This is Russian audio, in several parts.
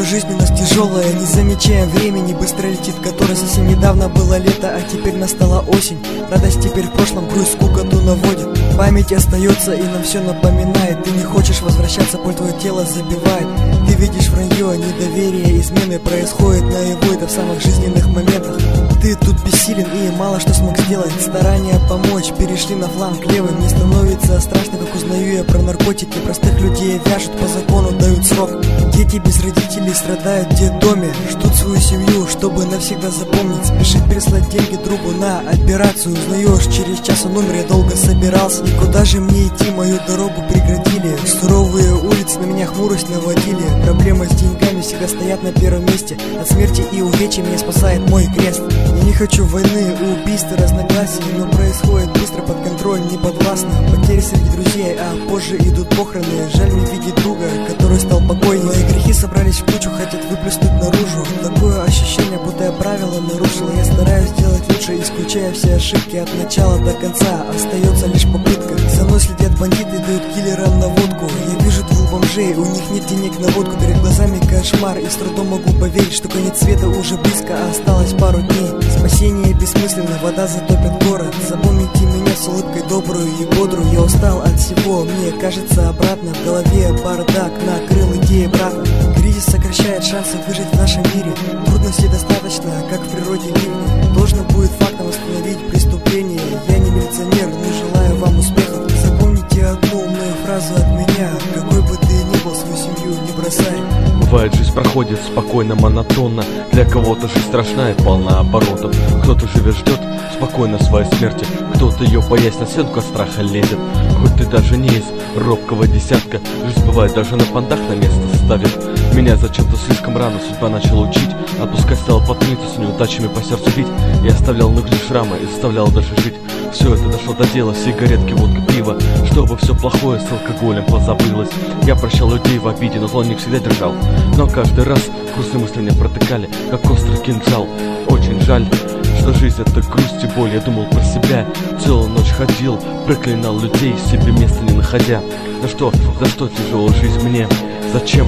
что жизнь у нас тяжелая, не замечаем времени, быстро летит, которое совсем недавно было лето, а теперь настала осень. Радость теперь в прошлом, грусть, скукоту наводит. Память остается и нам все напоминает. Ты не хочешь возвращаться, боль твое тело забивает. Ты видишь вранье, недоверие, измены происходят наяву, это в самых жизненных моментах. Ты тут бессилен и мало что смог сделать. Старания помочь перешли на фланг левый. Мне становится страшно, как узнаю я про наркотики. Простых людей вяжут, по закону дают срок. Дети без родителей страдают в детдоме, ждут свою семью, чтобы навсегда запомнить. Спешит переслать деньги другу на операцию. Узнаешь, через час он умер, я долго собирался. И куда же мне идти, мою дорогу преградили. Суровые улицы на меня хмурость наводили. Проблемы с деньгами всегда стоят на первом месте. От смерти и увечья меня спасает мой крест. Я не хочу войны, убийств и разногласий, но происходит быстро, под контроль, не подвластно. Потери среди друзей, а позже идут похороны. Жаль мне видеть друга, который стал покойнее. Мои грехи собрались в кучу, хотят выплеснуть наружу. Такое ощущение, будто я правила нарушил. Я стараюсь сделать лучше, исключая все ошибки. От начала до конца остается лишь попытка. За мной следят бандиты, дают киллерам наводку. Я вижу двух бомжей, у них нет денег на водку. Перед глазами кошмар, и с трудом могу поверить, что конец света уже близко, а осталось пару дней. Спасение бессмысленно, вода затопит город. Запомните меня с улыбкой добрую и бодрую. Я устал от всего, мне кажется обратно. В голове бардак, накрыл идеи брата. Кризис сокращает шансы выжить в нашем мире. Трудностей достаточно, как в природе ливни. Должно будет фактом остановить преступление. Я не милиционер, но желаю вам успехов. Запомните одну умную фразу от меня: какой бы ты ни был, свою семью не бросай. Бывает, жизнь проходит спокойно, монотонно. Для кого-то жизнь страшна и полна оборотов. Кто-то живет, ждет спокойно своей смерти. Кто-то ее, боясь, на стенку от страха лезет. Хоть ты даже не из робкого десятка, жизнь бывает даже на понтах на место ставит. Меня зачем-то слишком рано судьба начала учить. Отпускать стала потниться, с неудачами по сердцу бить. Я оставлял на груди шрамы и заставлял даже жить. Все это дошло до дела, сигаретки, водка, пиво. Чтобы все плохое с алкоголем позабылось. Я прощал людей в обиде, но зло не всегда держал. Но каждый раз грустные мысли меня протыкали, как острый кинжал. Очень жаль, что жизнь это грусть и боль. Я думал про себя, целую ночь ходил, проклинал людей, себе места не находя. За что тяжелая жизнь мне? Зачем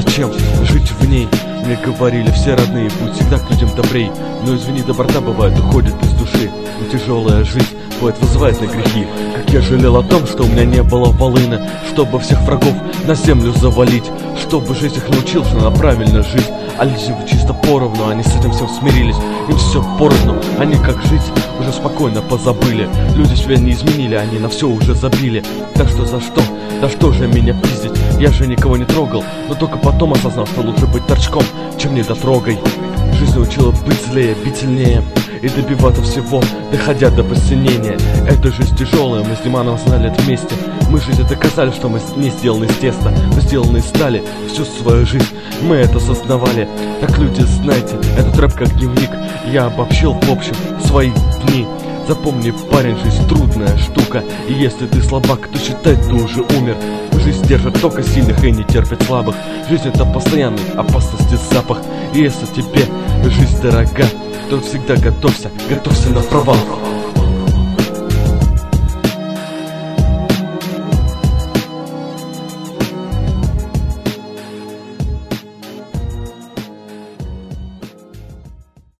жить в ней? Мне говорили все родные, будь всегда к людям добрей. Но извини, доброта бывает уходит из души. Но тяжелая жизнь бывает вызывает на грехи. Как я жалел о том, что у меня не было волыны, чтобы всех врагов на землю завалить. Чтобы жизнь их научил, что надо правильно жить. А люди чисто поровну, они с этим всем смирились. Им все поровну, они как жить уже спокойно позабыли. Люди себя не изменили, они на все уже забили. Так что за что? Да что же меня пиздить? Я же никого не трогал, но только потом осознал, что лучше быть торчком, чем недотрогой. Жизнь научила быть злее, бить сильнее и добиваться всего, доходя до посинения. Эта жизнь тяжелая, мы с Диманом знали это вместе. Мы жизни доказали, что мы не сделаны из теста, но сделаны из стали. Всю свою жизнь мы это осознавали. Так, люди, знайте, этот рэп как дневник. Я обобщил в общем свои дни. Запомни, парень, жизнь трудная штука. И если ты слабак, то считай, ты уже умер. Жизнь держит только сильных и не терпит слабых. Жизнь это постоянный опасности запах. И если тебе жизнь дорога, то всегда готовься на провал.